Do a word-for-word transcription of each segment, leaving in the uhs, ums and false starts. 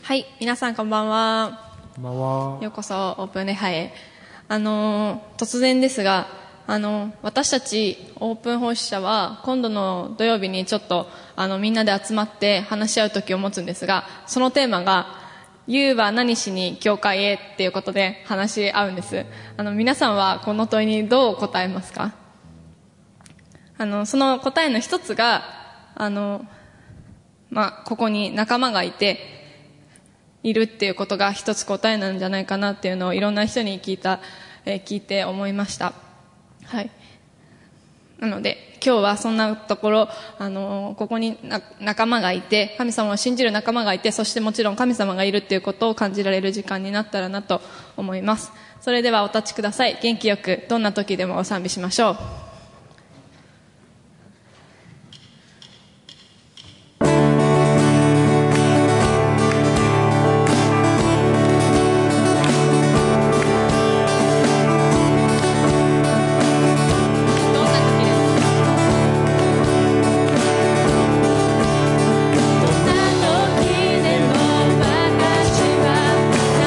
はい、皆さんこんばんは。 こんばんは。 ようこそオープン礼拝へ。あの突然ですが、あの私たちオープン奉仕者は今度の土曜日にちょっとあのみんなで集まって話し合う時を持つんですが、そのテーマがユウは何しに教会へっていうことで話し合うんです。あの皆さんはこの問いにどう答えますか？あのその答えの一つがあの、まあ、ここに仲間がいているっていうことが一つ答えなんじゃないかなっていうのをいろんな人に聞いた、えー、聞いて思いました。はい。なので今日はそんなところ、あのー、ここにな仲間がいて、神様を信じる仲間がいて、そしてもちろん神様がいるっていうことを感じられる時間になったらなと思います。それではお立ちください。元気よくどんな時でもお賛美しましょう。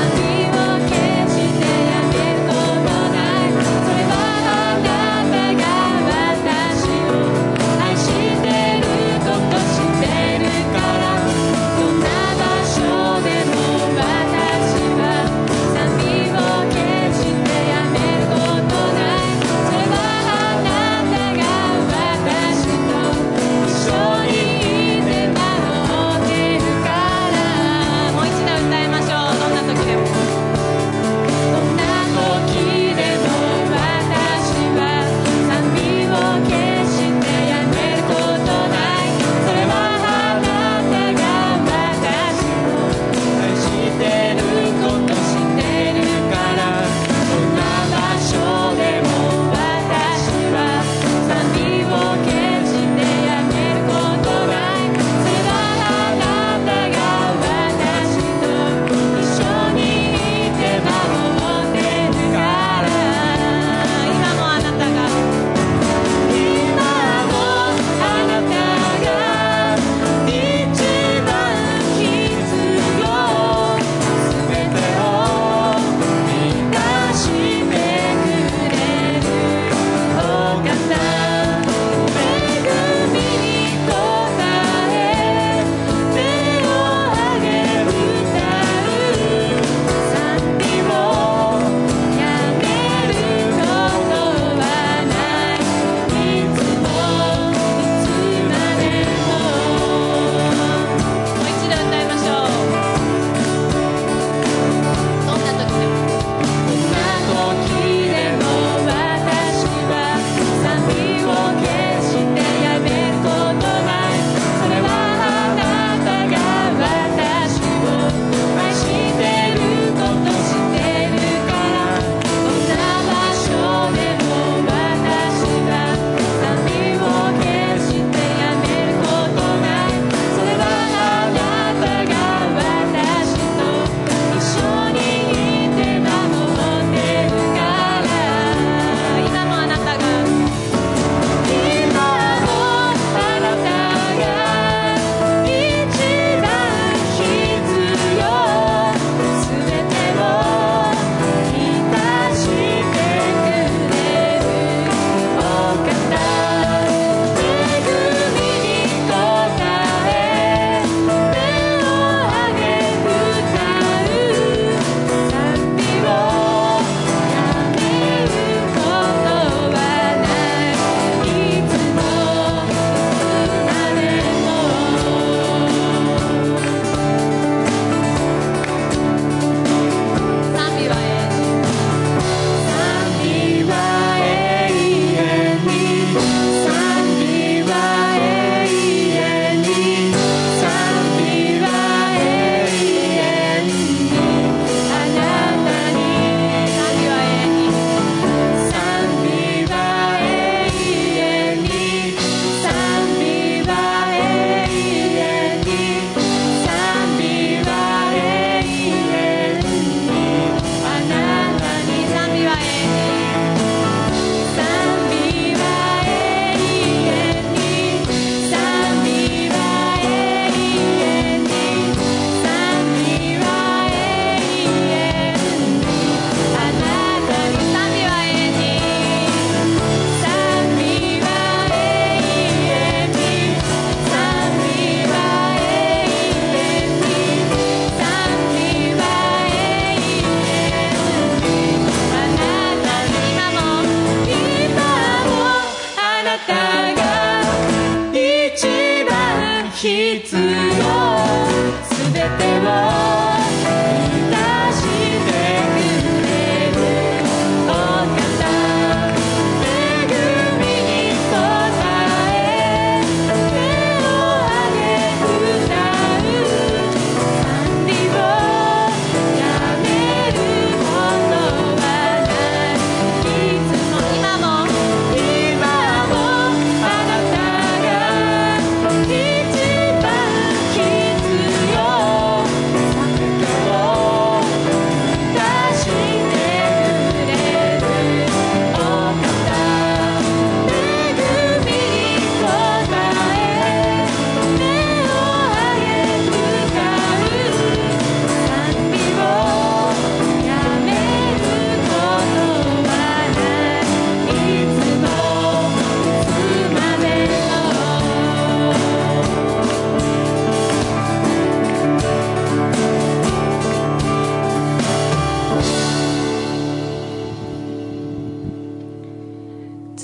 それはあなたが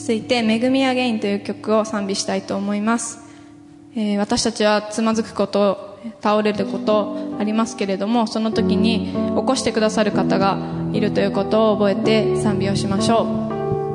続いて恵みアゲインという曲を賛美したいと思います。えー、私たちはつまずくこと、倒れることありますけれども、その時に起こしてくださる方がいるということを覚えて賛美をしましょう。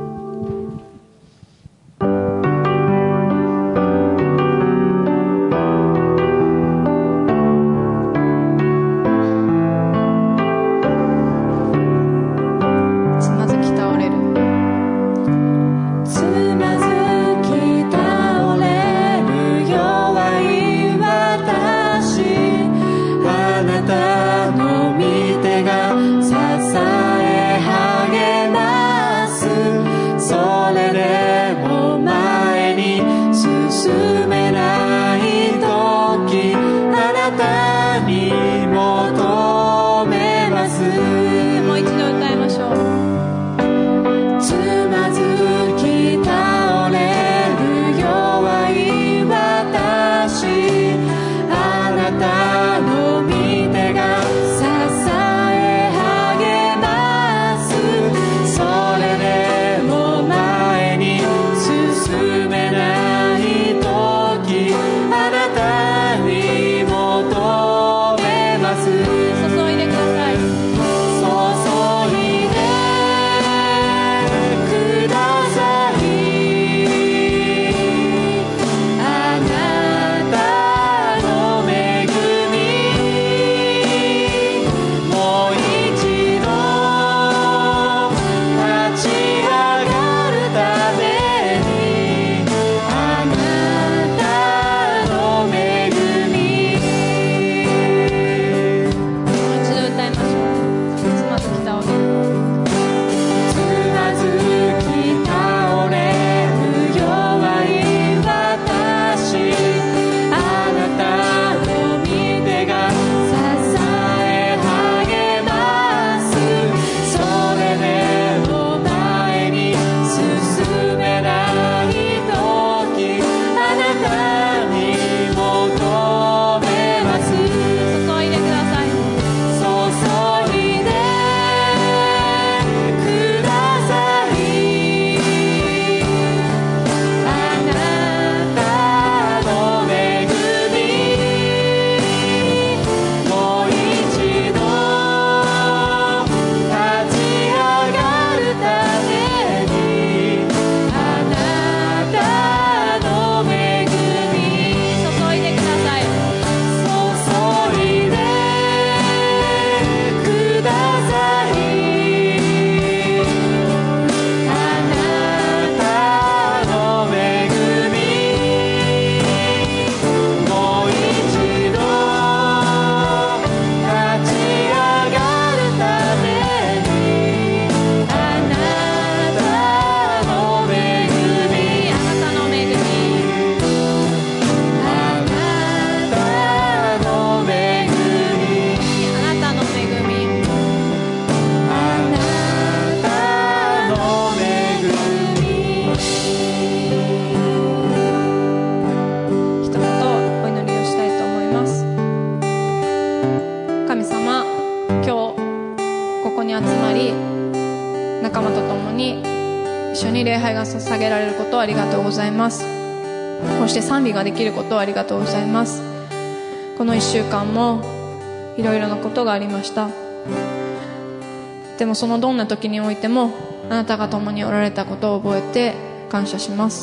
捧げられることをありがとうございます。こうして賛美ができることをありがとうございます。このいっしゅうかんもいろいろなことがありました。でもそのどんな時においてもあなたが共におられたことを覚えて感謝します。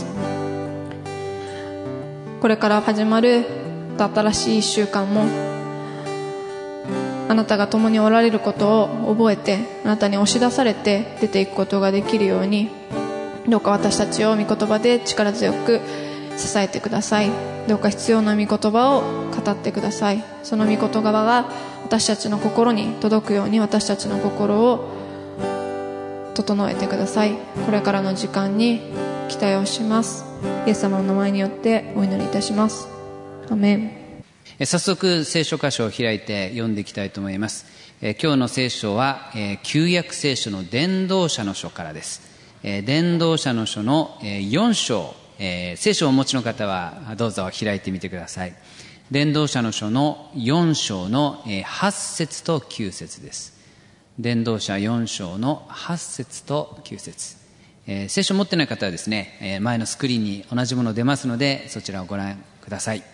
これから始まる新しいいっしゅうかんもあなたが共におられることを覚えて、あなたに押し出されて出ていくことができるように、どうか私たちを御言葉で力強く支えてください。どうか必要な御言葉を語ってください。その御言葉が私たちの心に届くように、私たちの心を整えてください。これからの時間に期待をします。イエス様の名前によってお祈りいたします。アメン。 早速聖書箇所を開いて読んでいきたいと思います。え今日の聖書は、え旧約聖書の伝道者の書からです。え伝道者の書のよん章、えー、聖書をお持ちの方はどうぞ開いてみてください。伝道者の書のよん章のはち節ときゅう節です。伝道者よん章のはち節ときゅう節、 えー、聖書を持ってない方はですね、えー、前のスクリーンに同じもの出ますので、そちらをご覧ください。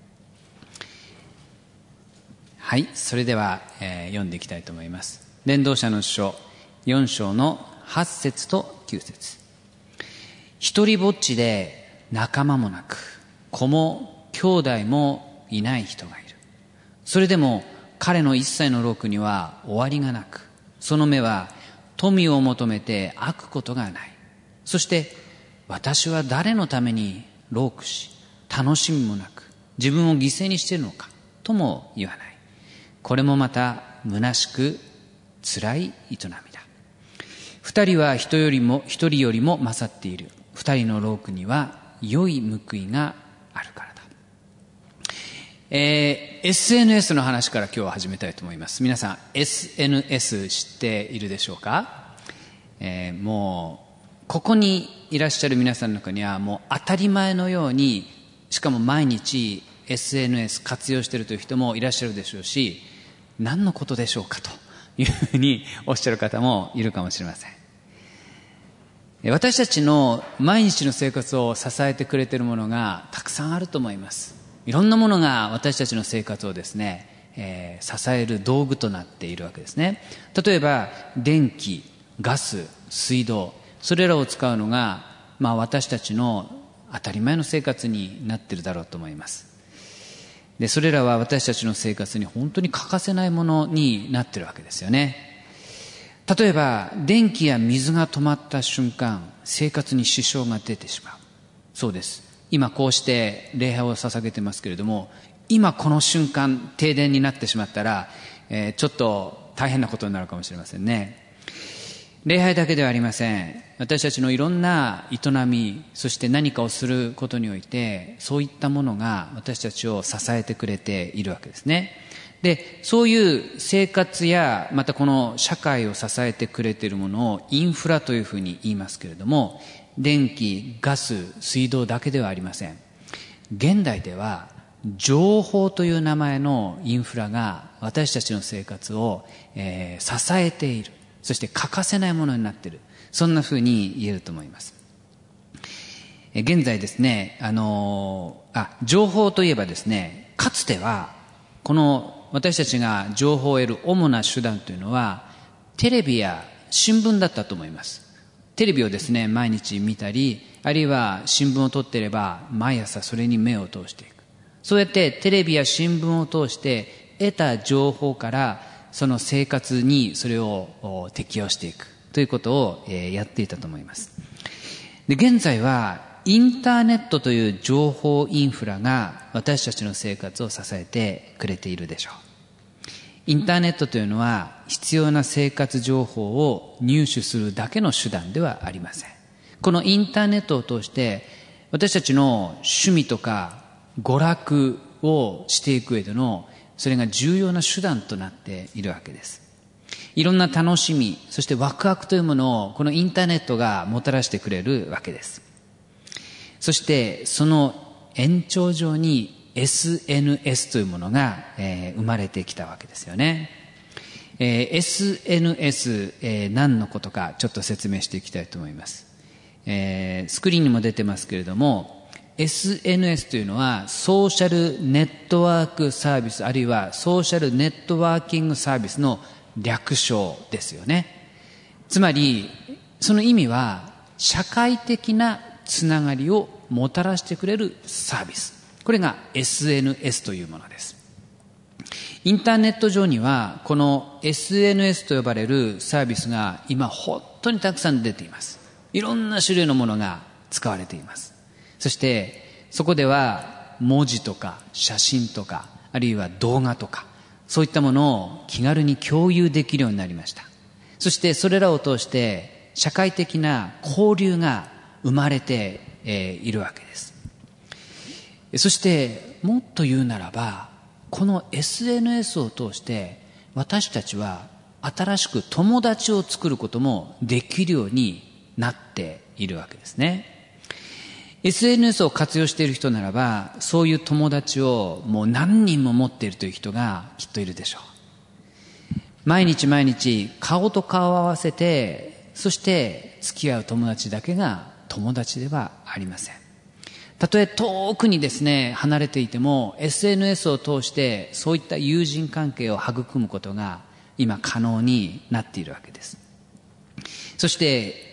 はい、それでは、えー、読んでいきたいと思います。伝道者の書よん章のはち節ときゅう節。一人ぼっちで仲間もなく、子も兄弟もいない人がいる。それでも彼の一切の労苦には終わりがなく、その目は富を求めて飽くことがない。そして私は誰のために労苦し、楽しみもなく自分を犠牲にしているのかとも言わない。これもまた虚しく辛い営みだ。二人は人よりも一人よりも勝っている。二人の労苦には良い報いがあるからだ。えー、エスエヌエス の話から今日は始めたいと思います。皆さん エスエヌエス 知っているでしょうか？えー、もうここにいらっしゃる皆さんの中にはもう当たり前のように、しかも毎日 エスエヌエス 活用しているという人もいらっしゃるでしょうし、何のことでしょうかというふうにおっしゃる方もいるかもしれません。私たちの毎日の生活を支えてくれているものがたくさんあると思います。いろんなものが私たちの生活をですね、えー、支える道具となっているわけですね。例えば電気、ガス、水道、それらを使うのが、まあ、私たちの当たり前の生活になっているだろうと思います。で、それらは私たちの生活に本当に欠かせないものになっているわけですよね。例えば電気や水が止まった瞬間、生活に支障が出てしまう。そうです。今こうして礼拝を捧げてますけれども、今この瞬間停電になってしまったら、えー、ちょっと大変なことになるかもしれませんね。礼拝だけではありません。私たちのいろんな営み、そして何かをすることにおいて、そういったものが私たちを支えてくれているわけですね。で、そういう生活やまたこの社会を支えてくれているものをインフラというふうに言いますけれども、電気、ガス、水道だけではありません。現代では情報という名前のインフラが私たちの生活を、えー、支えている。そして欠かせないものになっている。そんなふうに言えると思います。え現在ですね、あのあ情報といえばですね、かつてはこの私たちが情報を得る主な手段というのはテレビや新聞だったと思います。テレビをですね毎日見たり、あるいは新聞を取っていれば毎朝それに目を通していく。そうやってテレビや新聞を通して得た情報からその生活にそれを適用していくということをやっていたと思います。で、現在はインターネットという情報インフラが私たちの生活を支えてくれているでしょう。インターネットというのは必要な生活情報を入手するだけの手段ではありません。このインターネットを通して私たちの趣味とか娯楽をしていく上でのそれが重要な手段となっているわけです。いろんな楽しみ、そしてワクワクというものをこのインターネットがもたらしてくれるわけです。そしてその延長上に エスエヌエス というものが、えー、生まれてきたわけですよね。えー、エスエヌエス、えー、何のことかちょっと説明していきたいと思います。えー、スクリーンにも出てますけれども、エスエヌエス というのはソーシャルネットワークサービス、あるいはソーシャルネットワーキングサービスの略称ですよね。つまりその意味は社会的なつながりをもたらしてくれるサービス、これが エスエヌエス というものです。インターネット上にはこの エスエヌエス と呼ばれるサービスが今本当にたくさん出ています。いろんな種類のものが使われています。そしてそこでは文字とか写真とか、あるいは動画とか、そういったものを気軽に共有できるようになりました。そしてそれらを通して社会的な交流が生まれて、えー、いるわけです。そしてもっと言うならば、この エスエヌエス を通して私たちは新しく友達を作ることもできるようになっているわけですね。エスエヌエス を活用している人ならば、そういう友達をもう何人も持っているという人がきっといるでしょう。毎日毎日顔と顔を合わせてそして付き合う友達だけが友達ではありません。たとえ遠くにですね離れていても エスエヌエス を通してそういった友人関係を育むことが今可能になっているわけです。そして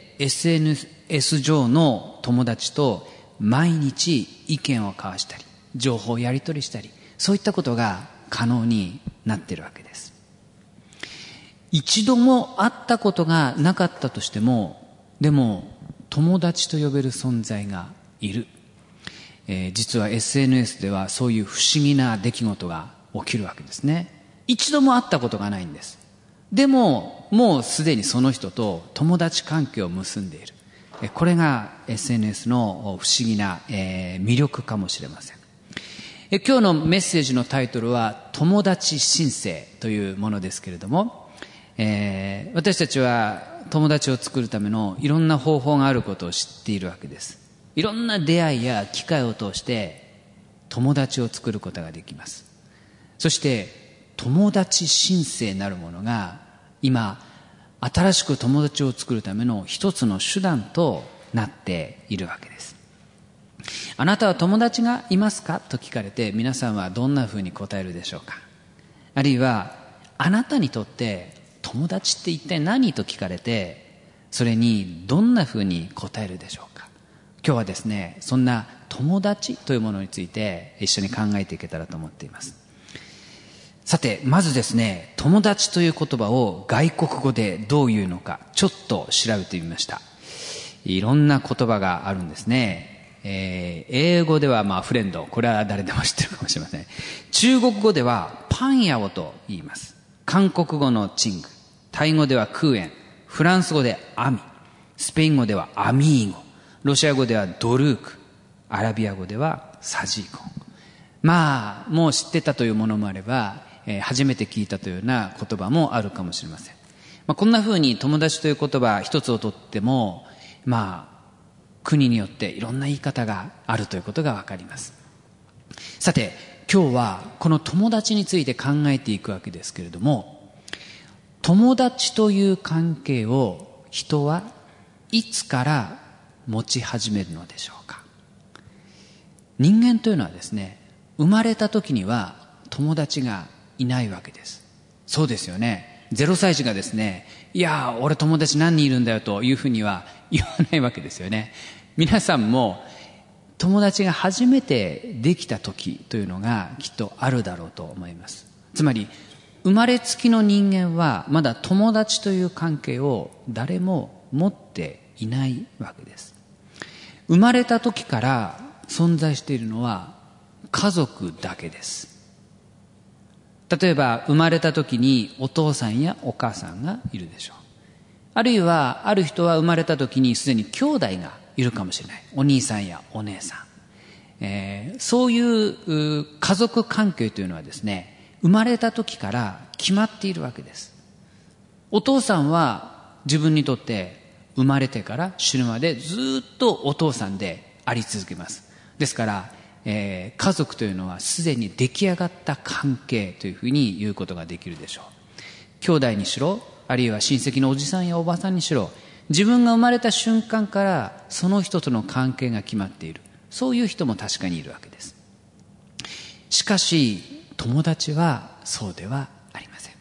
エスエヌエス 上の友達と毎日意見を交わしたり情報をやり取りしたり、そういったことが可能になっているわけです。一度も会ったことがなかったとしても、でも友達と呼べる存在がいる、えー、実は エスエヌエス ではそういう不思議な出来事が起きるわけですね。一度も会ったことがないんです。でももうすでにその人と友達関係を結んでいる。これが エスエヌエス の不思議な、えー、魅力かもしれません。え今日のメッセージのタイトルは友達申請というものですけれども、えー、私たちは友達を作るためのいろんな方法があることを知っているわけです。いろんな出会いや機会を通して友達を作ることができます。そして友達申請なるものが今新しく友達を作るための一つの手段となっているわけです。あなたは友達がいますかと聞かれて、皆さんはどんなふうに答えるでしょうか。あるいはあなたにとって友達って一体何と聞かれて、それにどんなふうに答えるでしょうか。今日はですね、そんな友達というものについて一緒に考えていけたらと思っています。さて、まずですね、友達という言葉を外国語でどう言うのかちょっと調べてみました。いろんな言葉があるんですね。えー、英語ではまあフレンド、これは誰でも知ってるかもしれません。中国語ではパンヤオと言います。韓国語のチング、タイ語ではクーエン、フランス語でアミ、スペイン語ではアミーゴ、ロシア語ではドルーク、アラビア語ではサジーコン。まあもう知ってたというものもあれば、えー、初めて聞いたというような言葉もあるかもしれません。まあ、こんな風に友達という言葉一つをとっても、まあ国によっていろんな言い方があるということがわかります。さて、今日はこの友達について考えていくわけですけれども、友達という関係を人はいつから持ち始めるのでしょうか。人間というのはですね、生まれた時には友達がいないわけです。そうですよね。ゼロさい児がですね、いや俺友達何人いるんだよというふうには言わないわけですよね。皆さんも友達が初めてできた時というのがきっとあるだろうと思います。つまり生まれつきの人間はまだ友達という関係を誰も持っていないわけです。生まれた時から存在しているのは家族だけです。例えば生まれた時にお父さんやお母さんがいるでしょう。あるいはある人は生まれた時にすでに兄弟がいるかもしれない。お兄さんやお姉さん、えー、そういう家族関係というのはですね、生まれた時から決まっているわけです。お父さんは自分にとって生まれてから死ぬまでずっとお父さんであり続けます。ですからえー、家族というのはすでに出来上がった関係というふうに言うことができるでしょう。兄弟にしろ、あるいは親戚のおじさんやおばさんにしろ、自分が生まれた瞬間からその人との関係が決まっている、そういう人も確かにいるわけです。しかし友達はそうではありません。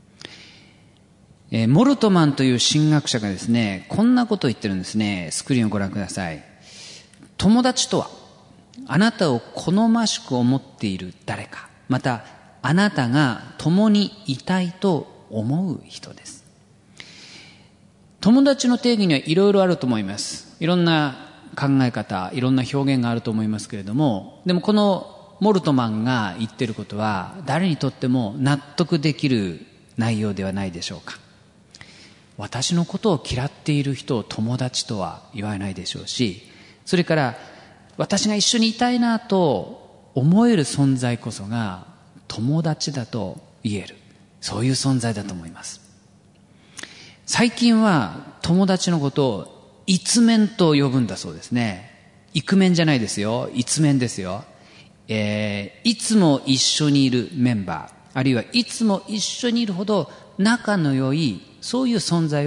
えー、モルトマンという神学者がですね、こんなことを言ってるんですね。スクリーンをご覧ください。友達とはあなたを好ましく思っている誰か、またあなたが共にいたいと思う人です。友達の定義にはいろいろあると思います。いろんな考え方、いろんな表現があると思いますけれども、でもこのモルトマンが言っていることは誰にとっても納得できる内容ではないでしょうか。私のことを嫌っている人を友達とは言わないでしょうし、それから私が一緒にいたいなと思える存在こそが友達だと言える、そういう存在だと思います。最近は友達のことをイツメンと呼ぶんだそうですね。イクメンじゃないですよ、イツメンですよ。えー、いつも一緒にいるメンバー、あるいはいつも一緒にいるほど仲の良い、そういう存在を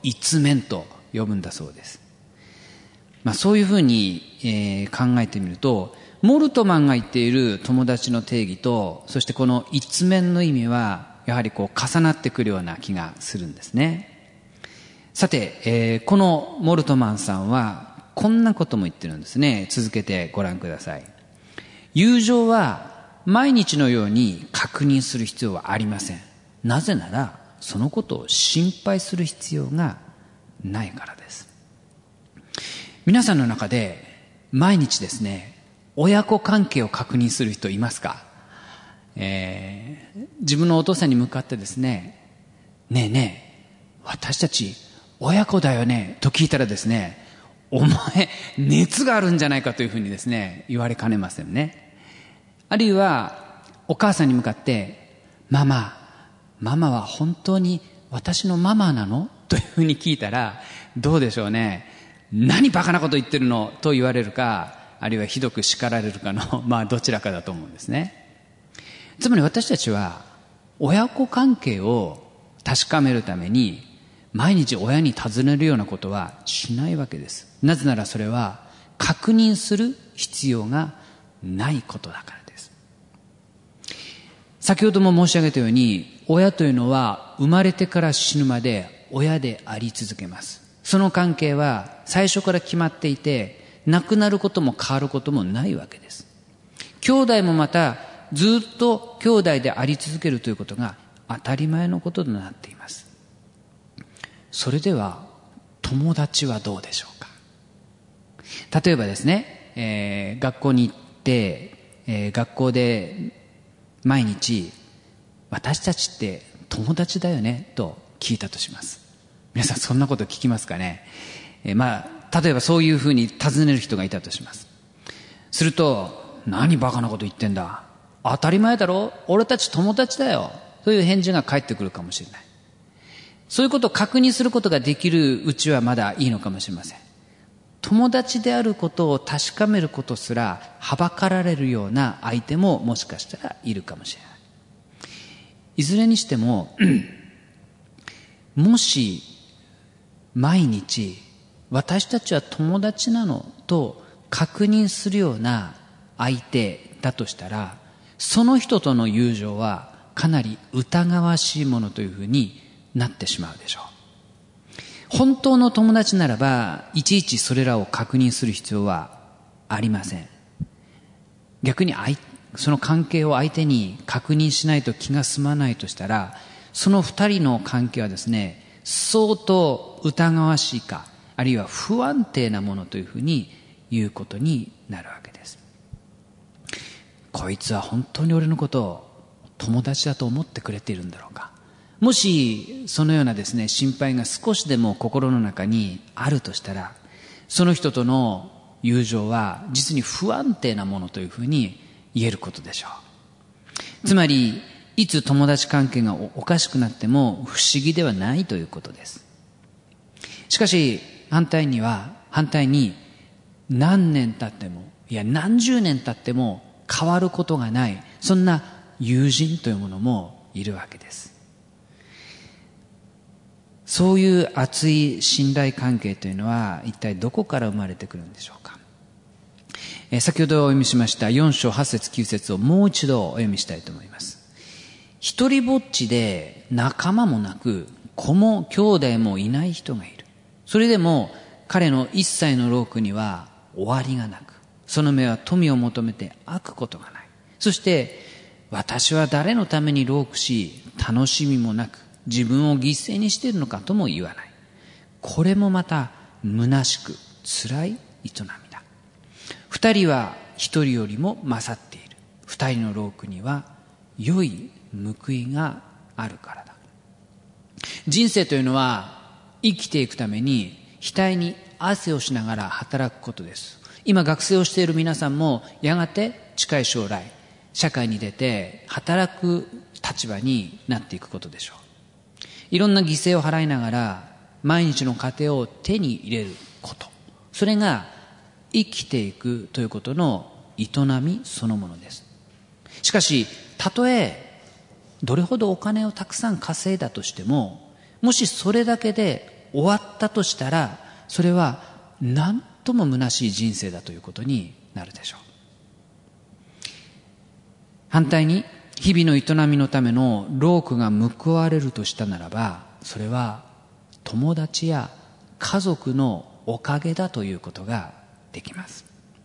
一面と呼ぶんだそうです。まあ、そういうふうに、えー、考えてみると、モルトマンが言っている友達の定義と、そしてこの一面の意味はやはりこう重なってくるような気がするんですね。さて、えー、このモルトマンさんはこんなことも言ってるんですね。続けてご覧ください。友情は毎日のように確認する必要はありません。なぜならそのことを心配する必要がないからです。皆さんの中で毎日ですね、親子関係を確認する人いますか？えー、自分のお父さんに向かってですね、ねえねえ、私たち親子だよねと聞いたらですね、お前熱があるんじゃないかというふうにですね言われかねませんね。あるいはお母さんに向かって、ママママは本当に私のママなのというふうに聞いたらどうでしょうね。何バカなこと言ってるのと言われるか、あるいはひどく叱られるかのまあどちらかだと思うんですね。つまり私たちは親子関係を確かめるために毎日親に尋ねるようなことはしないわけです。なぜならそれは確認する必要がないことだからです。先ほども申し上げたように、親というのは生まれてから死ぬまで親であり続けます。その関係は最初から決まっていて、なくなることも変わることもないわけです。兄弟もまたずっと兄弟であり続けるということが当たり前のこととなっています。それでは友達はどうでしょうか。例えばですね、えー、学校に行って、えー、学校で毎日私たちって友達だよねと聞いたとします。皆さんそんなこと聞きますかね。えー、まあ例えばそういうふうに尋ねる人がいたとします。すると、何バカなこと言ってんだ、当たり前だろ、俺たち友達だよという返事が返ってくるかもしれない。そういうことを確認することができるうちはまだいいのかもしれません。友達であることを確かめることすらはばかられるような相手ももしかしたらいるかもしれない。いずれにしてももし毎日私たちは友達なのと確認するような相手だとしたら、その人との友情はかなり疑わしいものというふうになってしまうでしょう。本当の友達ならばいちいちそれらを確認する必要はありません。逆にその関係を相手に確認しないと気が済まないとしたら、その二人の関係はですね、相当疑わしいか、あるいは不安定なものというふうに言うことになるわけです。こいつは本当に俺のことを友達だと思ってくれているんだろうか。もしそのようなですね心配が少しでも心の中にあるとしたら、その人との友情は実に不安定なものというふうに言えることでしょう。つまりいつ友達関係がおかしくなっても不思議ではないということです。しかし反対には反対に何年経っても、いや何十年経っても変わることがない、そんな友人というものもいるわけです。そういう熱い信頼関係というのは一体どこから生まれてくるんでしょうか。えー、先ほどお読みしましたよん章はち節きゅう節をもう一度お読みしたいと思います。一人ぼっちで仲間もなく子も兄弟もいない人がいる。それでも彼の一切の労苦には終わりがなく、その目は富を求めて飽くことがない。そして私は誰のために労苦し楽しみもなく自分を犠牲にしているのかとも言わない。これもまた虚しく辛い営みだ。二人は一人よりも勝っている。二人の労苦には良い報いがあるからだ。人生というのは生きていくために額に汗をしながら働くことです。今学生をしている皆さんもやがて近い将来社会に出て働く立場になっていくことでしょう。いろんな犠牲を払いながら毎日の糧を手に入れること、それが生きていくということの営みそのものです。しかしたとえどれほどお金をたくさん稼いだとしても、もしそれだけで終わったとしたら、それは何とも虚しい人生だということになるでしょう。反対に日々の営みのための労苦が報われるとしたならば、それは友達や家族のおかげだということができます。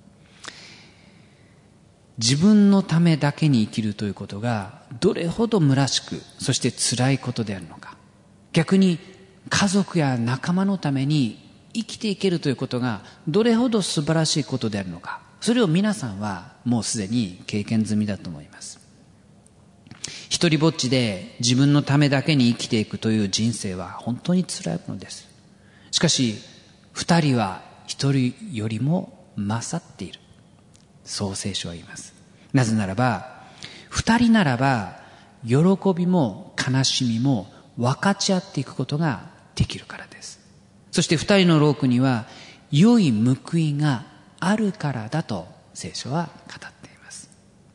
自分のためだけに生きるということがどれほど虚しく、そして辛いことであるのか、逆に家族や仲間のために生きていけるということがどれほど素晴らしいことであるのか、それを皆さんはもうすでに経験済みだと思います。一人ぼっちで自分のためだけに生きていくという人生は本当に辛いものです。しかし二人は一人よりも勝っている、そう聖書は言います。なぜならば、二人ならば喜びも悲しみも分かち合っていくことができるからです。そして二人の労苦には良い報いがあるからだと聖書は語っています。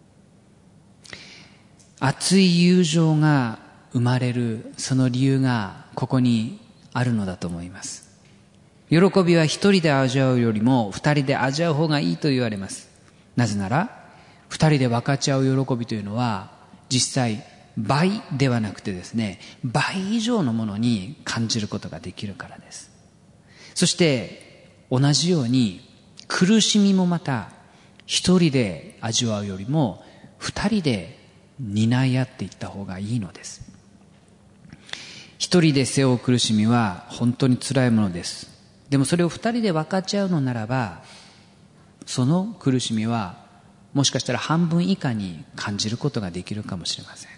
熱い友情が生まれるその理由がここにあるのだと思います。喜びは一人で味わうよりも二人で味わう方がいいと言われます。なぜなら二人で分かち合う喜びというのは実際倍ではなくてですね、倍以上のものに感じることができるからです。そして同じように苦しみもまた一人で味わうよりも二人で担い合っていった方がいいのです。一人で背負う苦しみは本当に辛いものです。でもそれを二人で分かち合うのならば、その苦しみはもしかしたら半分以下に感じることができるかもしれません。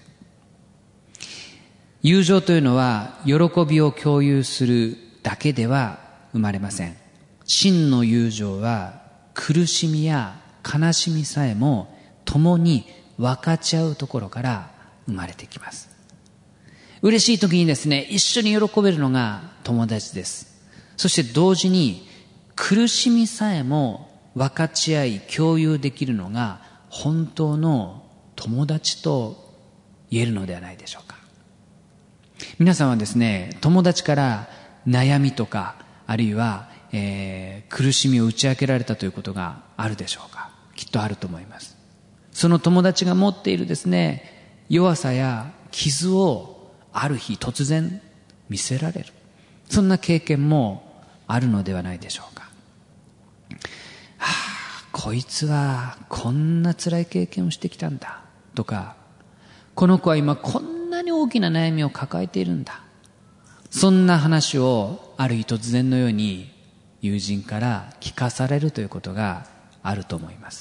友情というのは喜びを共有するだけでは生まれません。真の友情は苦しみや悲しみさえも共に分かち合うところから生まれてきます。嬉しい時にですね、一緒に喜べるのが友達です。そして同時に苦しみさえも分かち合い共有できるのが本当の友達と言えるのではないでしょうか。皆さんはですね、友達から悩みとかあるいは、えー、苦しみを打ち明けられたということがあるでしょうか。きっとあると思います。その友達が持っているですね、弱さや傷をある日突然見せられる、そんな経験もあるのではないでしょうか。はあ、こいつはこんな辛い経験をしてきたんだとか、この子は今こんなに大きな悩みを抱えているんだ、そんな話をある日突然のように友人から聞かされるということがあると思います。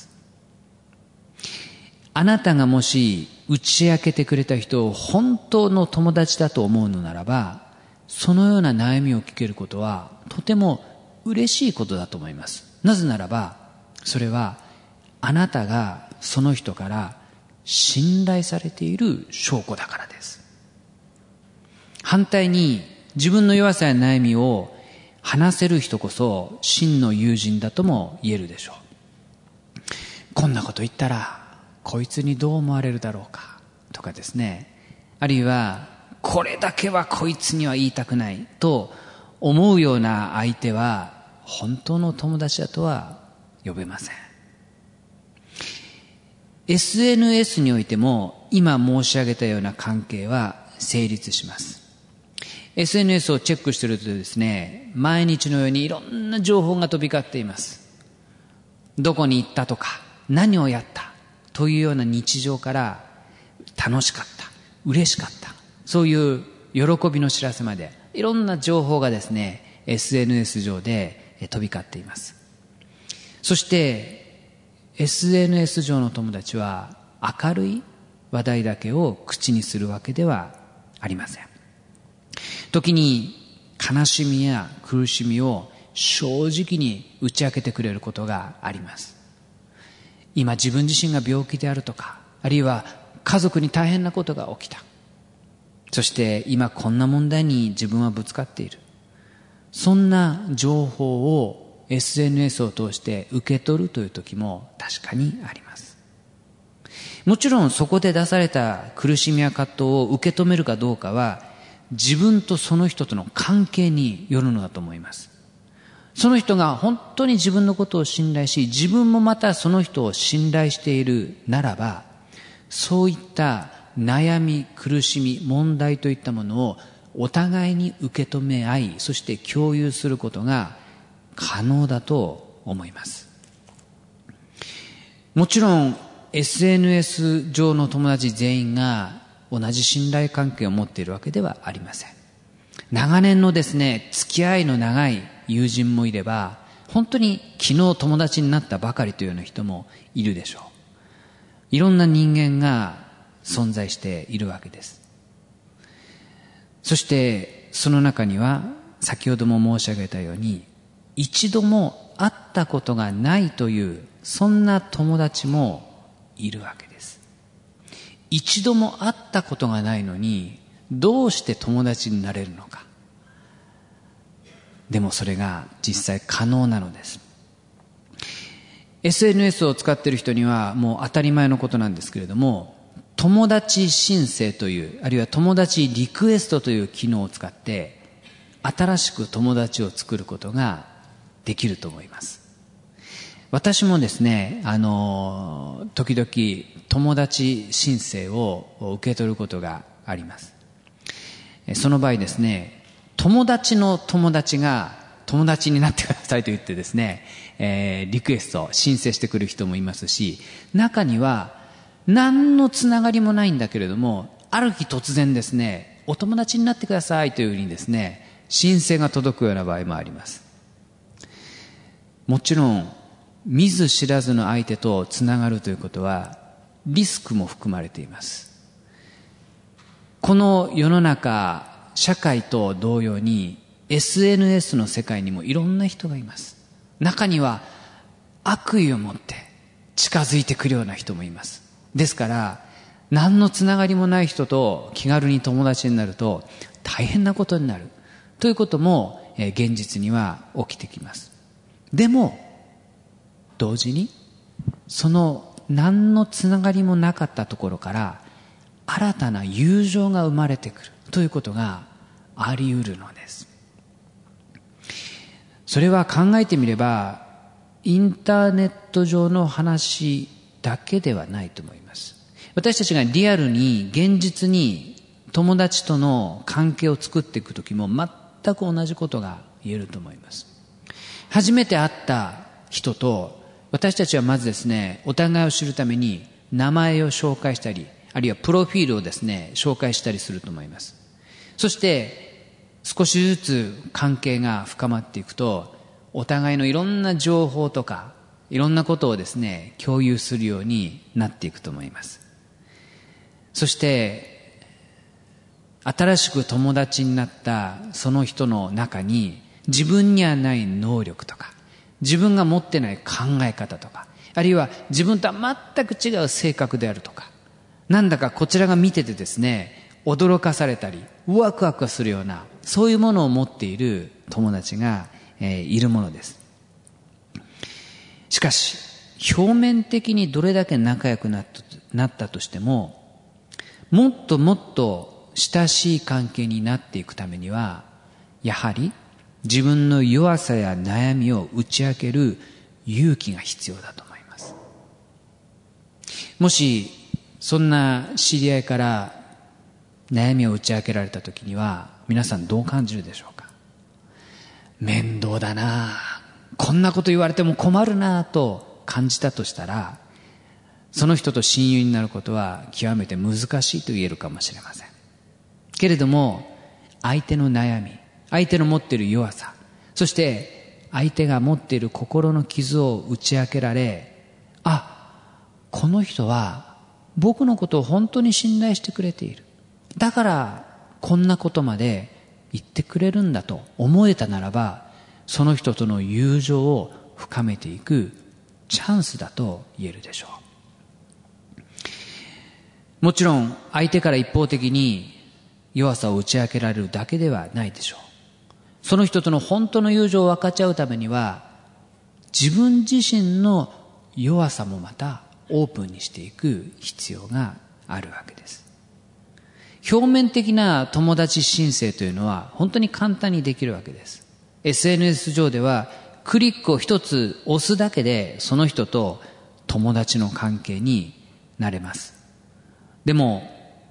あなたがもし打ち明けてくれた人を本当の友達だと思うのならば、そのような悩みを聞けることはとても嬉しいことだと思います。なぜならば、それはあなたがその人から信頼されている証拠だからです。反対に自分の弱さや悩みを話せる人こそ真の友人だとも言えるでしょう。こんなこと言ったらこいつにどう思われるだろうかとかですね、あるいはこれだけはこいつには言いたくないと思うような相手は本当の友達だとは呼べません。 エスエヌエス においても今申し上げたような関係は成立します。 エスエヌエス をチェックしているとですね、毎日のようにいろんな情報が飛び交っています。どこに行ったとか何をやったというような日常から、楽しかった、嬉しかった、そういう喜びの知らせまでいろんな情報がですね エスエヌエス 上で飛び交っています。そして エスエヌエス 上の友達は明るい話題だけを口にするわけではありません。時に悲しみや苦しみを正直に打ち明けてくれることがあります。今自分自身が病気であるとか、あるいは家族に大変なことが起きた、そして今こんな問題に自分はぶつかっている、そんな情報を エスエヌエス を通して受け取るという時も確かにあります。もちろんそこで出された苦しみや葛藤を受け止めるかどうかは自分とその人との関係によるのだと思います。その人が本当に自分のことを信頼し、自分もまたその人を信頼しているならば、そういった悩み、苦しみ、問題といったものをお互いに受け止め合い、そして共有することが可能だと思います。もちろん エスエヌエス 上の友達全員が同じ信頼関係を持っているわけではありません。長年のですね、付き合いの長い友人もいれば、本当に昨日友達になったばかりというような人もいるでしょう。いろんな人間が存在しているわけです。そしてその中には先ほども申し上げたように、一度も会ったことがないというそんな友達もいるわけです。一度も会ったことがないのにどうして友達になれるのか。でもそれが実際可能なのです。エスエヌエス を使っている人にはもう当たり前のことなんですけれども、友達申請という、あるいは友達リクエストという機能を使って新しく友達を作ることができると思います。私もですね、あの時々友達申請を受け取ることがあります。その場合ですね、友達の友達が友達になってくださいと言ってですね、えー、リクエスト申請してくる人もいますし、中には何のつながりもないんだけれども、ある日突然ですね、お友達になってくださいというふうにですね、申請が届くような場合もあります。もちろん見ず知らずの相手とつながるということはリスクも含まれています。この世の中、社会と同様に エスエヌエス の世界にもいろんな人がいます。中には悪意を持って近づいてくるような人もいます。ですから何のつながりもない人と気軽に友達になると大変なことになるということも、えー、現実には起きてきます。でも同時にその何のつながりもなかったところから新たな友情が生まれてくるということがあり得るのです。それは考えてみればインターネット上の話だけではないと思います。私たちがリアルに現実に友達との関係を作っていくときも全く同じことが言えると思います。初めて会った人と私たちはまずですね、お互いを知るために名前を紹介したり、あるいはプロフィールをですね、紹介したりすると思います。そして少しずつ関係が深まっていくと、お互いのいろんな情報とかいろんなことをですね、共有するようになっていくと思います。そして新しく友達になったその人の中に自分にはない能力とか自分が持ってない考え方とか、あるいは自分とは全く違う性格であるとか、なんだかこちらが見ててですね、驚かされたりワクワクするようなそういうものを持っている友達が、えー、いるものです。しかし表面的にどれだけ仲良くなったなったとしても、もっともっと親しい関係になっていくためには、やはり自分の弱さや悩みを打ち明ける勇気が必要だと思います。もしそんな知り合いから悩みを打ち明けられた時には、皆さんどう感じるでしょうか。面倒だな、こんなこと言われても困るなと感じたとしたら、その人と親友になることは極めて難しいと言えるかもしれません。けれども相手の悩み、相手の持っている弱さ、そして相手が持っている心の傷を打ち明けられ、あ、この人は僕のことを本当に信頼してくれている、だからこんなことまで言ってくれるんだと思えたならば、その人との友情を深めていくチャンスだと言えるでしょう。もちろん相手から一方的に弱さを打ち明けられるだけではないでしょう。その人との本当の友情を分かち合うためには、自分自身の弱さもまたオープンにしていく必要があるわけです。 表面的な友達申請というのは本当に簡単にできるわけです。 エスエヌエス 上ではクリックを一つ押すだけでその人と友達の関係になれます。でも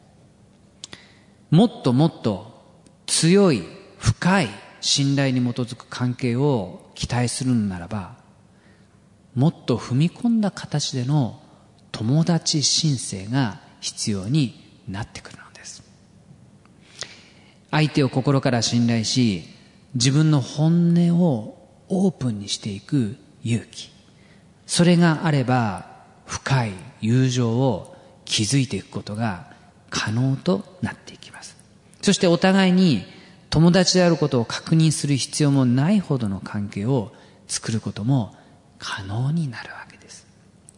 もっともっと強い深い信頼に基づく関係を期待するのならば、もっと踏み込んだ形での友達申請が必要になってくるのです。相手を心から信頼し、自分の本音をオープンにしていく勇気、それがあれば深い友情を築いていくことが可能となっていきます。そしてお互いに友達であることを確認する必要もないほどの関係を作ることも可能になるわけです。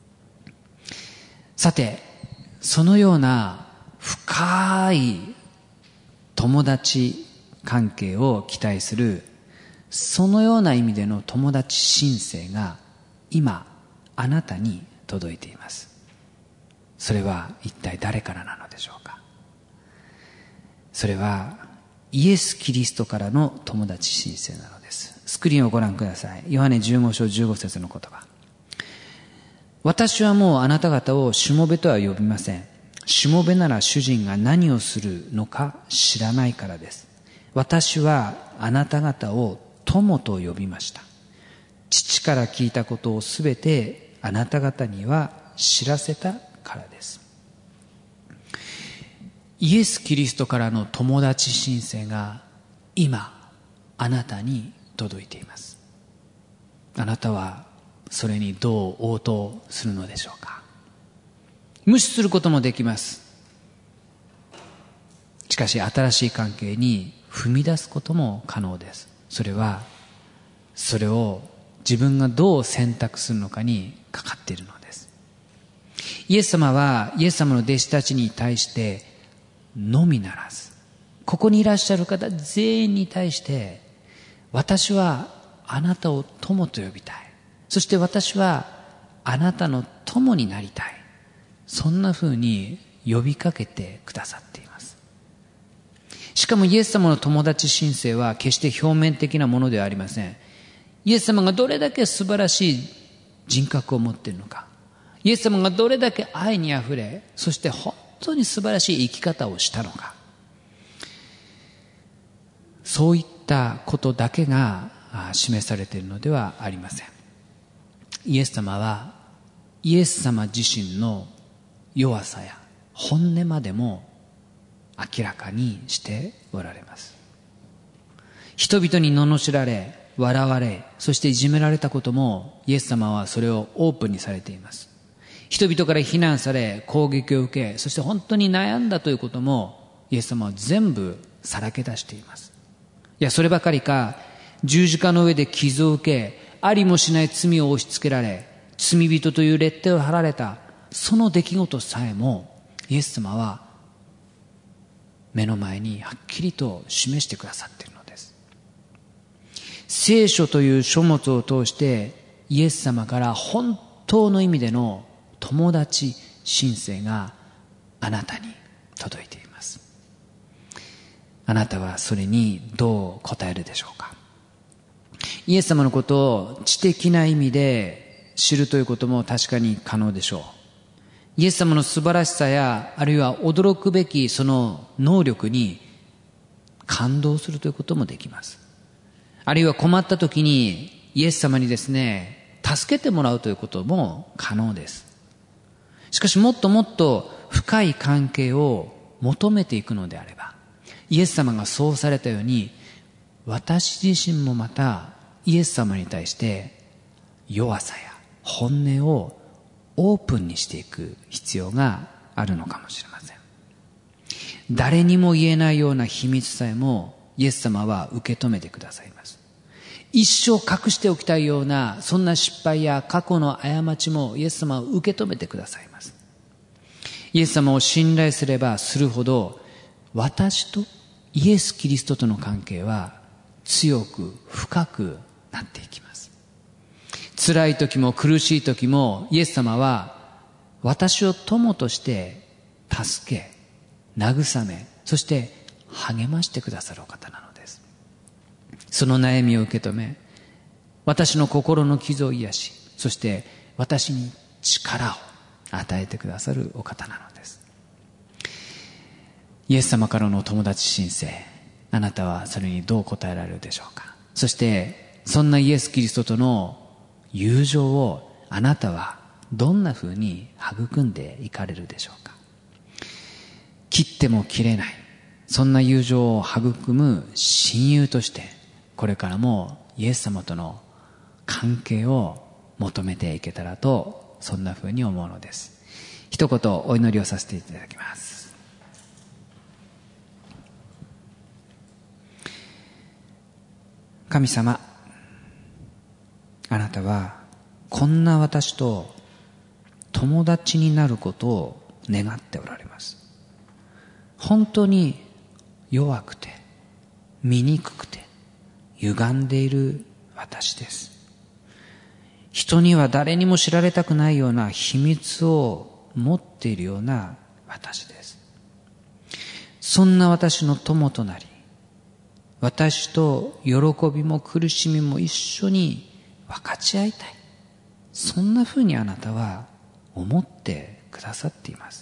さて、そのような深い友達関係を期待する、そのような意味での友達申請が今あなたに届いています。それは一体誰からなのでしょうか。それはイエス・キリストからの友達申請なのです。スクリーンをご覧ください。ヨハネじゅうご章じゅうご節の言葉。私はもうあなた方をしもべとは呼びません。しもべなら主人が何をするのか知らないからです。私はあなた方を友と呼びました。父から聞いたことをすべてあなた方には知らせたからです。イエス・キリストからの友達申請が今あなたに届いています。あなたはそれにどう応答するのでしょうか。無視することもできます。しかし新しい関係に踏み出すことも可能です。それはそれを自分がどう選択するのかにかかっているのです。イエス様はイエス様の弟子たちに対してのみならず、ここにいらっしゃる方全員に対して、私はあなたを友と呼びたい、そして私はあなたの友になりたい、そんなふうに呼びかけてくださっています。しかもイエス様の友達申請は決して表面的なものではありません。イエス様がどれだけ素晴らしい人格を持っているのか、イエス様がどれだけ愛にあふれ、そして本当に素晴らしい生き方をしたのか、そういったことだけが示されているのではありません。イエス様はイエス様自身の弱さや本音までも明らかにしておられます。人々に罵られ、笑われ、そしていじめられたこともイエス様はそれをオープンにされています。人々から非難され、攻撃を受け、そして本当に悩んだということもイエス様は全部さらけ出しています。いや、そればかりか、十字架の上で傷を受け、ありもしない罪を押し付けられ、罪人というレッテルを貼られたその出来事さえもイエス様は目の前にはっきりと示してくださっているのです。聖書という書物を通してイエス様から本当の意味での友達申請があなたに届いています。あなたはそれにどう答えるでしょうか。イエス様のことを知的な意味で知るということも確かに可能でしょう。イエス様の素晴らしさや、あるいは驚くべきその能力に感動するということもできます。あるいは困った時にイエス様にですね、助けてもらうということも可能です。しかしもっともっと深い関係を求めていくのであれば、イエス様がそうされたように、私自身もまたイエス様に対して弱さや本音をオープンにしていく必要があるのかもしれません。誰にも言えないような秘密さえもイエス様は受け止めてくださいます。一生隠しておきたいようなそんな失敗や過去の過ちもイエス様は受け止めてくださいます。イエス様を信頼すればするほど、私とイエス・キリストとの関係は強く深くなっていきます。辛い時も苦しい時もイエス様は私を友として助け、慰め、 そして励ましてくださるお方なのです。その悩みを受け止め、私の心の傷を癒し、そして私に力を与えてくださるお方なのです。イエス様からのお友達申請、あなたはそれにどう答えられるでしょうか。そしてそんなイエス・キリストとの友情をあなたはどんなふうに育んでいかれるでしょうか。切っても切れない、そんな友情を育む親友として、これからもイエス様との関係を求めていけたらと、そんなふうに思うのです。一言お祈りをさせていただきます。神様、あなたはこんな私と友達になることを願っておられます。本当に弱くて醜くて歪んでいる私です。人には誰にも知られたくないような秘密を持っているような私です。そんな私の友となり、私と喜びも苦しみも一緒に分かち合いたい、そんなふうにあなたは思ってくださっています。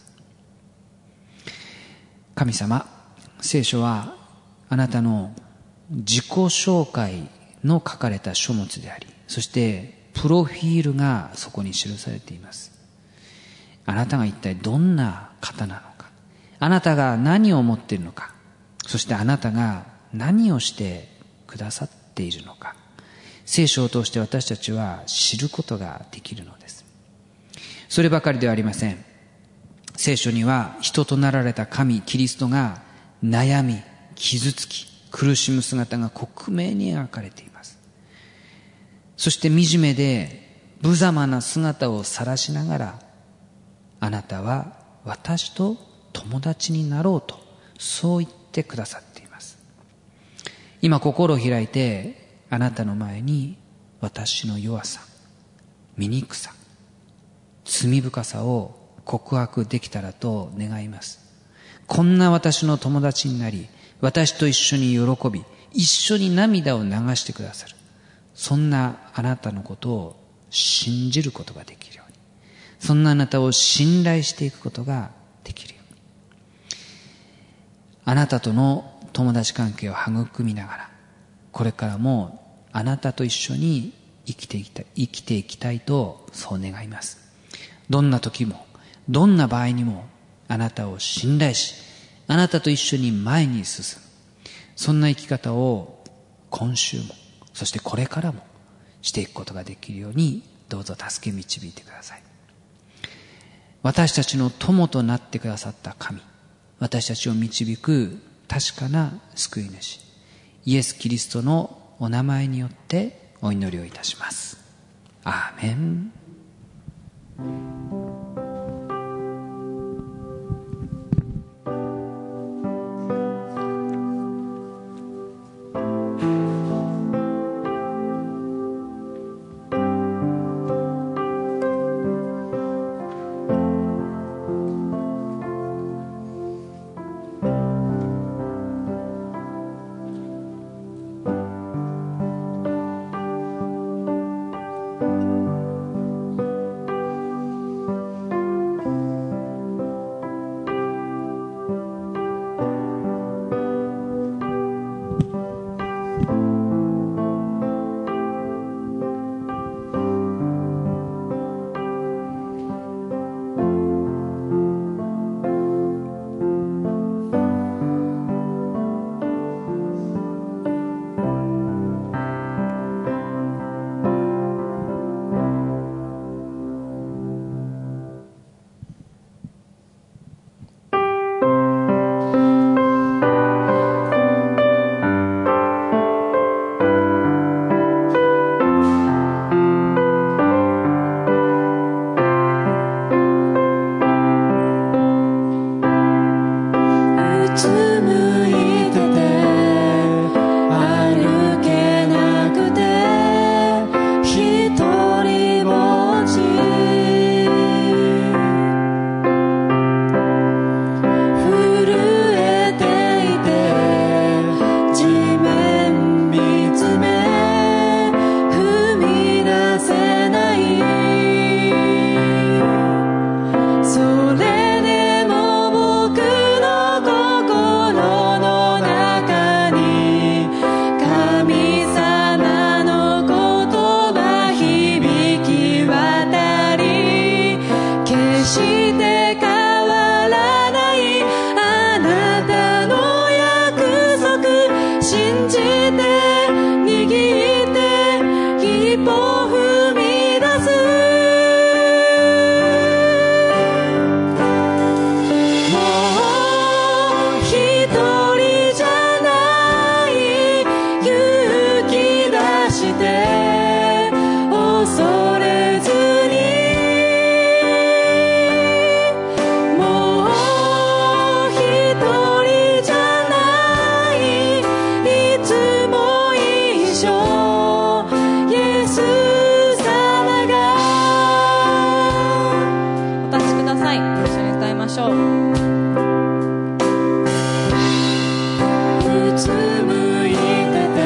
神様、聖書はあなたの自己紹介の書かれた書物であり、そしてプロフィールがそこに記されています。あなたが一体どんな方なのか、あなたが何を持っているのか、そしてあなたが何をしてくださっているのか、聖書を通して私たちは知ることができるのです。そればかりではありません。聖書には人となられた神キリストが悩み、傷つき、苦しむ姿が克明に描かれています。そして惨めで無様な姿を晒しながら、あなたは私と友達になろうと、そう言ってくださっています。今心を開いて、あなたの前に私の弱さ、醜さ、罪深さを告白できたらと願います。こんな私の友達になり、私と一緒に喜び、一緒に涙を流してくださる、そんなあなたのことを信じることができるように、そんなあなたを信頼していくことができるように、あなたとの友達関係を育みながら、これからもあなたと一緒に生きていきたい、生きていきたいと、そう願います。どんな時もどんな場合にもあなたを信頼し、あなたと一緒に前に進む、そんな生き方を今週も、そしてこれからもしていくことができるように、どうぞ助け導いてください。私たちの友となってくださった神、私たちを導く確かな救い主、イエス・キリストのお名前によってお祈りをいたします。アーメン。 信じて握って一歩踏み出す。もう一人じゃない勇気出して恐れずに、もう一人じゃないいつも一緒イエス様が。お立ちください。一緒に歌いましょう。うつむいてて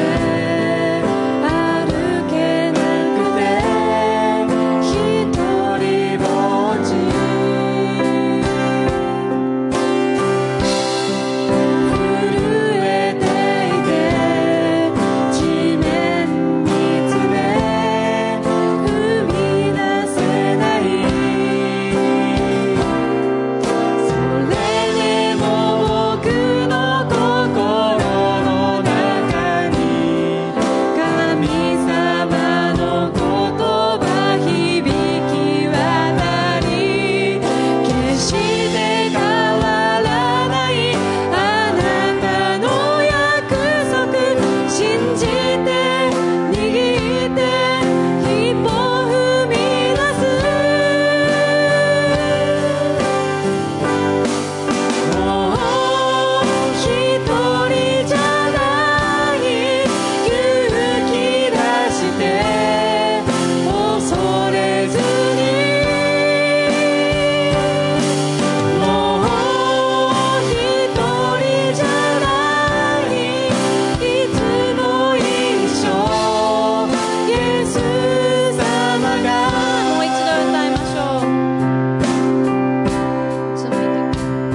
歩けなくてひとりぼっち、震えていて地面見つめ踏み出せない。それでも僕の心の中に神様の言葉響き渡り、決して変わらないあなたの約束、信じて握って一歩踏み出す。もう一人じゃない勇気出して恐れずに、もう一人じゃないいつも一緒イエス様が。もう一度歌いましょう。つむいて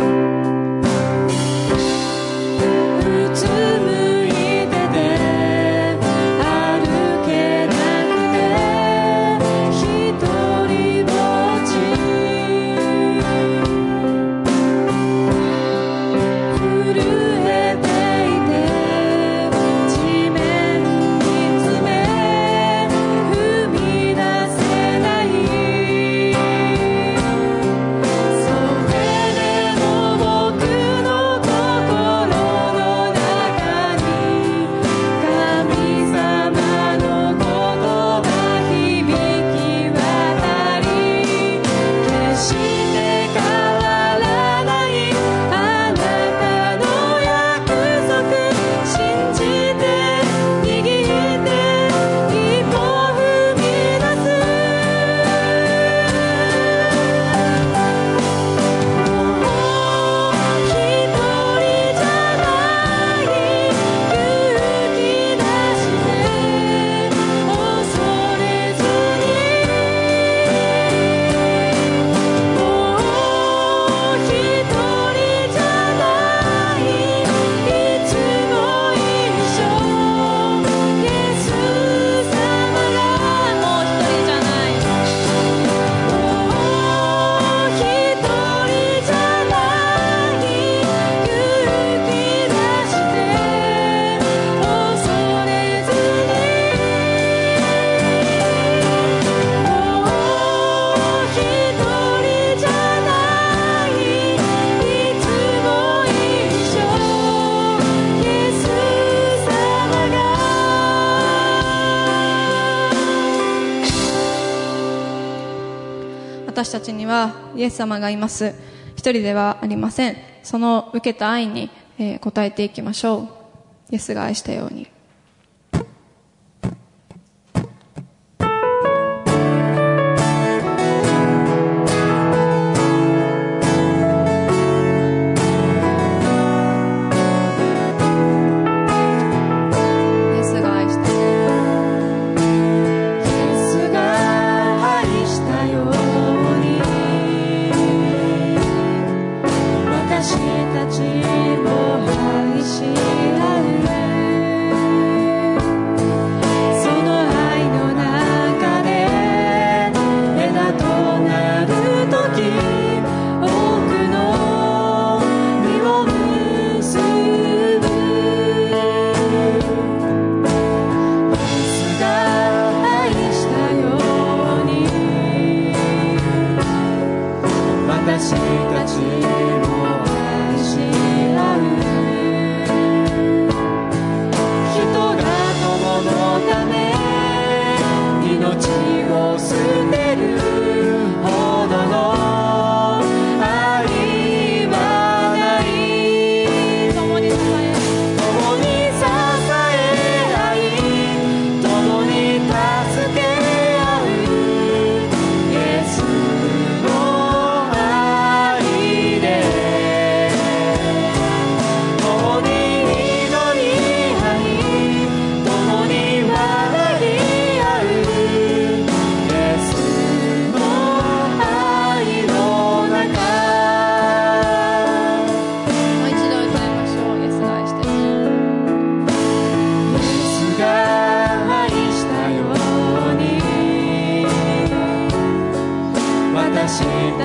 うつむいてて歩けなくてひとりぼっち、震えていて地面見つめ踏み出せない。それでも僕の心の中に神様の言葉響き渡り、決して変わらないあなたの約束、信じて握って一歩踏み出す。もう一人じゃない勇気出して恐れずに、もう一人じゃないいつも一緒イエス様が。もう一人じゃない、もう一人じゃない勇気出して恐れずに、もう一人じゃないいつも一緒イエス様が。私たちにはイエス様がいます。一人ではありません。その受けた愛に、えー応えていきましょう。イエスが愛したように。イエスが愛したように、イエスが愛したように私たちも愛し合う。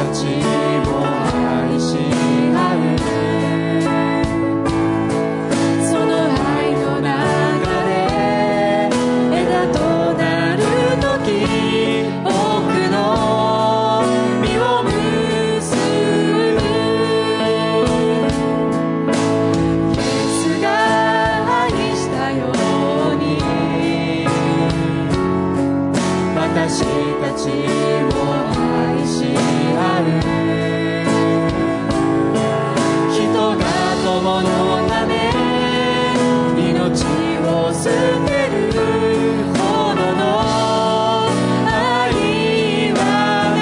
ちを愛し合う。その愛の中で枝となるとき、多くの実を結ぶ。イエスが愛したように、私たちを愛し合う。人が友のため命を捨てるほどの愛はない。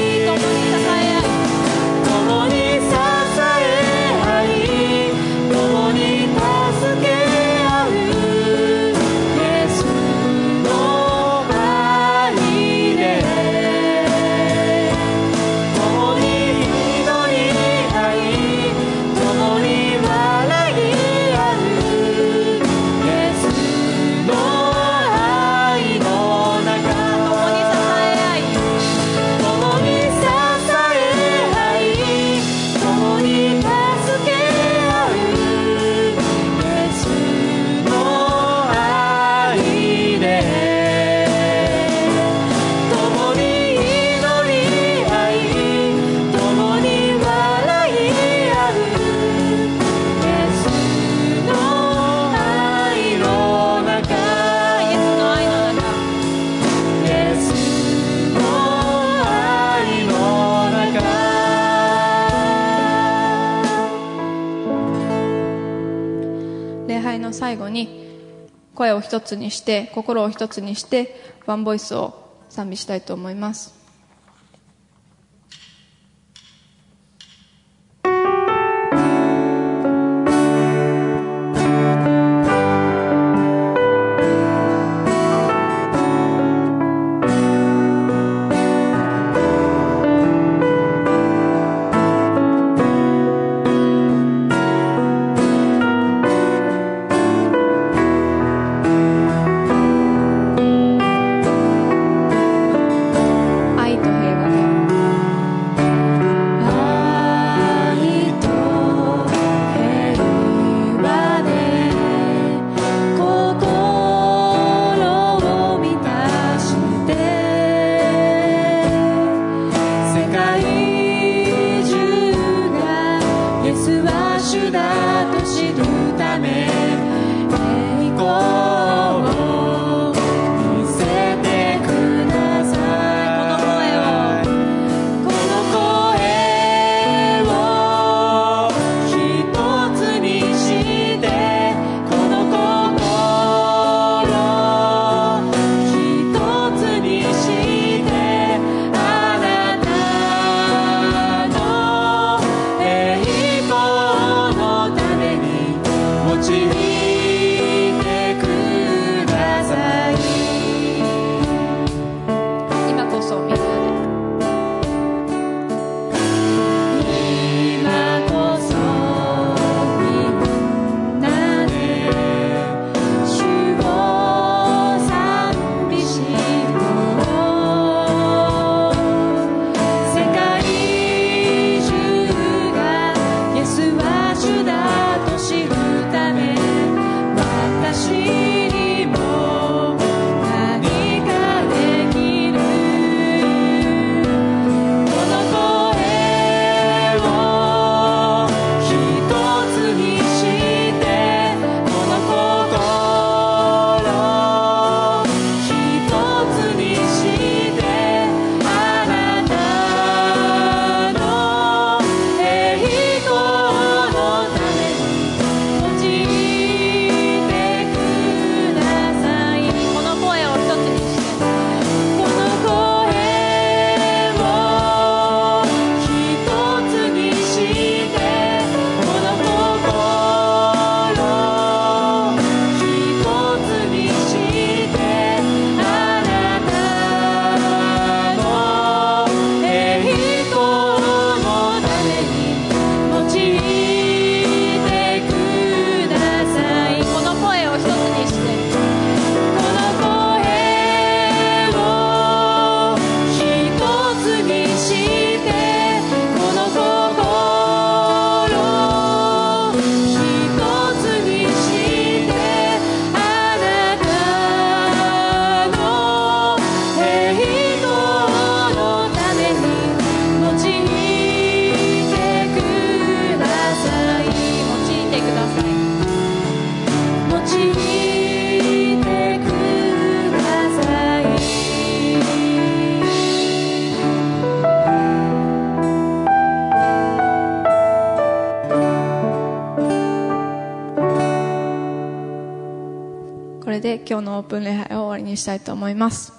共に支え合い、共に助け合う。イエスの愛で共に祈り合い、共に笑い合う。イエスの愛の中、共に支え合い、共に助け合う。イエスの愛で共に祈り合い、共に笑い合う。イエスの愛の中、イエスの愛の中、イエスの愛の中。 礼拝の最後に声を一つにして心を一つにしてワンボイスを賛美したいと思います。 れで今日のオープン礼拝を終わりにしたいと思います。